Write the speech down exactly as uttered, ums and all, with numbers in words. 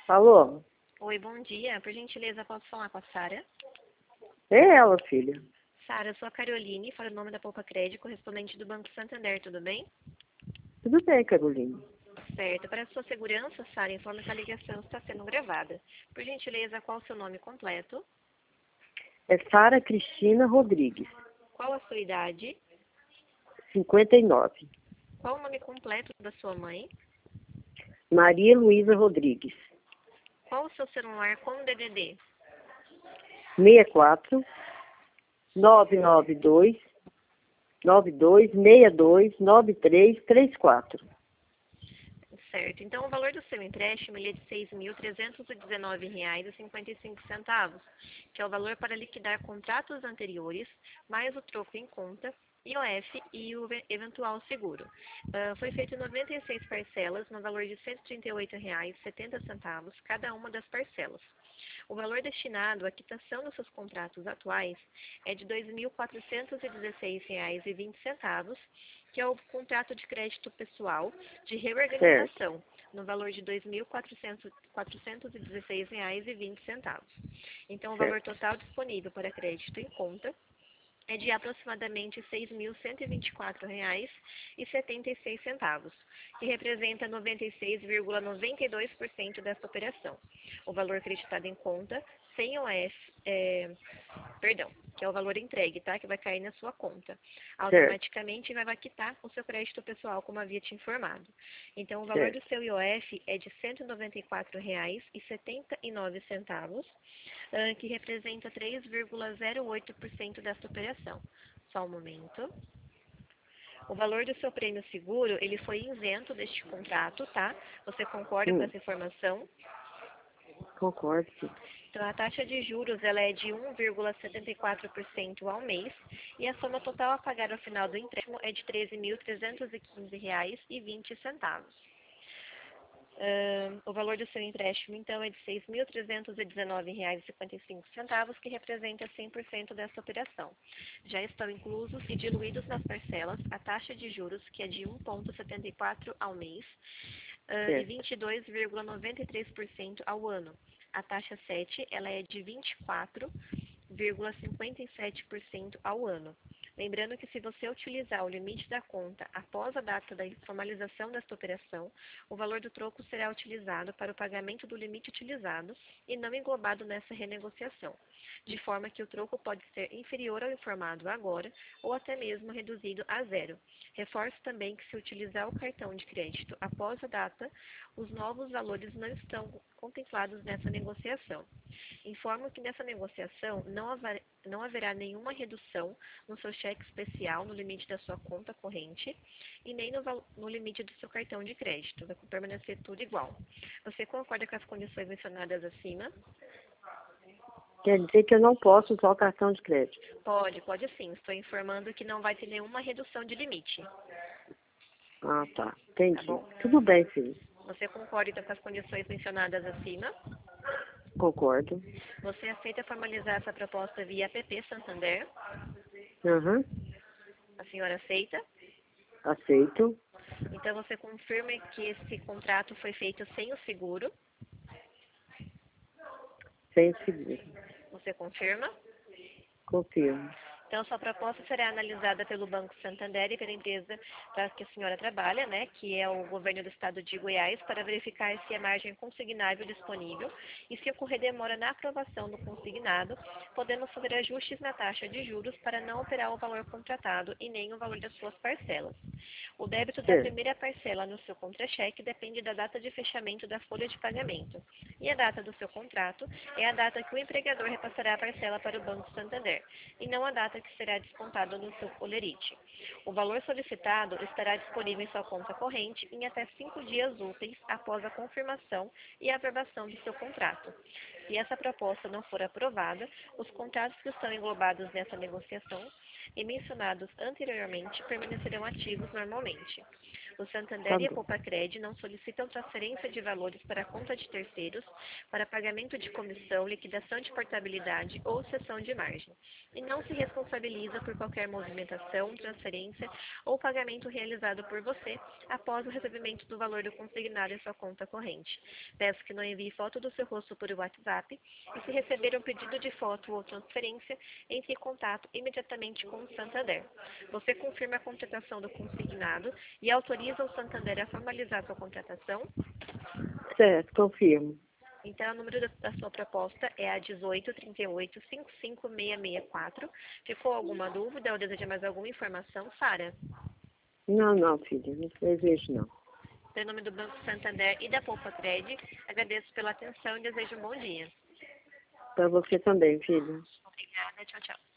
Alô? Oi, bom dia. Por gentileza, posso falar com a Sara? É ela, filha. Sara, eu sou a Caroline, fora o nome da Poupa Crédito, correspondente do Banco Santander, tudo bem? Tudo bem, Carolina. Certo. Para a sua segurança, Sara, informe que a ligação está sendo gravada. Por gentileza, qual o seu nome completo? É Sara Cristina Rodrigues, Qual a sua idade? cinquenta e nove. Qual o nome completo da sua mãe? Maria Luísa Rodrigues, Qual o seu celular com D D D? sessenta e quatro, nove nove dois, nove dois seis dois, nove três três quatro. Certo. Então, o valor do seu empréstimo ele é de seis mil trezentos e dezenove reais e cinquenta e cinco centavos, que é o valor para liquidar contratos anteriores, mais o troco em conta, I O F e o eventual seguro. Uh, foi feito em noventa e seis parcelas, no valor de cento e trinta e oito reais e setenta centavos, cada uma das parcelas. O valor destinado à quitação dos seus contratos atuais é de dois mil quatrocentos e dezesseis reais e vinte centavos, que é o contrato de crédito pessoal de reorganização, certo, no valor de dois mil quatrocentos e dezesseis reais e vinte centavos. Então, o valor Certo. total disponível para crédito em conta é de aproximadamente seis mil cento e vinte e quatro reais e setenta e seis centavos, que representa noventa e seis vírgula noventa e dois por cento desta operação. O valor acreditado em conta, sem O F, é, perdão, que é o valor entregue, tá? Que vai cair na sua conta. Automaticamente vai quitar o seu crédito pessoal, como havia te informado. Então, o valor Certo. do seu I O F é de cento e noventa e quatro reais e setenta e nove centavos, uh, que representa três vírgula zero oito por cento desta operação. Só um momento. O valor do seu prêmio seguro, ele foi isento deste contrato, tá? Você concorda Hum, com essa informação? concordo, filha. Então, a taxa de juros ela é de um vírgula setenta e quatro por cento ao mês e a soma total a pagar ao final do empréstimo é de treze mil trezentos e quinze reais e vinte centavos. Uh, o valor do seu empréstimo, então, é de seis mil trezentos e dezenove reais e cinquenta e cinco centavos, que representa cem por cento dessa operação. Já estão inclusos e diluídos nas parcelas a taxa de juros, que é de um vírgula setenta e quatro por cento ao mês uh, e vinte e dois vírgula noventa e três por cento ao ano. A taxa sete, ela é de vinte e quatro vírgula cinquenta e sete por cento ao ano. Lembrando que se você utilizar o limite da conta após a data da formalização desta operação, o valor do troco será utilizado para o pagamento do limite utilizado e não englobado nessa renegociação, de forma que o troco pode ser inferior ao informado agora ou até mesmo reduzido a zero. Reforço também que se utilizar o cartão de crédito após a data, os novos valores não estão contemplados nessa negociação. Informo que nessa negociação não, haver, não haverá nenhuma redução no seu cheque especial no limite da sua conta corrente e nem no, no limite do seu cartão de crédito. Vai permanecer tudo igual. Você concorda com as condições mencionadas acima? Quer dizer que eu não posso usar o cartão de crédito? Pode, pode sim. Estou informando que não vai ter nenhuma redução de limite. Ah, tá. Entendi. Tá bom? Tudo bem, filho. Você concorda com as condições mencionadas acima? Concordo. Você aceita formalizar essa proposta via app Santander? Uhum. A senhora aceita? Aceito. Então, você confirma que esse contrato foi feito sem o seguro? Sem seguro. Você confirma? Confirmo. Então, sua proposta será analisada pelo Banco Santander e pela empresa para que a senhora trabalha, né, que é o governo do estado de Goiás, para verificar se a margem consignável disponível e se ocorrer demora na aprovação do consignado, podemos fazer ajustes na taxa de juros para não alterar o valor contratado e nem o valor das suas parcelas. O débito da Certo. primeira parcela no seu contra-cheque depende da data de fechamento da folha de pagamento. E a data do seu contrato é a data que o empregador repassará a parcela para o Banco Santander, e não a data que será descontado no seu holerite. O valor solicitado estará disponível em sua conta corrente em até cinco dias úteis após a confirmação e aprovação do seu contrato. Se essa proposta não for aprovada, os contratos que estão englobados nessa negociação e mencionados anteriormente permanecerão ativos normalmente. O Santander Tá e a bom. Poupa-Cred não solicitam transferência de valores para a conta de terceiros, para pagamento de comissão, liquidação de portabilidade ou cessão de margem, e não se responsabiliza por qualquer movimentação, transferência ou pagamento realizado por você após o recebimento do valor do consignado em sua conta corrente. Peço que não envie foto do seu rosto por WhatsApp e, se receber um pedido de foto ou transferência, entre em contato imediatamente com o Santander. Você confirma a contratação do consignado e autoriza o Santander a formalizar sua contratação? Certo, confirmo. Então, o número da, da sua proposta é a dezoito, trinta e oito, cinquenta e cinco, seiscentos e sessenta e quatro. Ficou alguma dúvida ou deseja mais alguma informação, Sara? Não, não, filha, não desejo não. Em nome do Banco Santander e da Poupa-Cred, agradeço pela atenção e desejo um bom dia. Para você também, filha. Obrigada, tchau, tchau.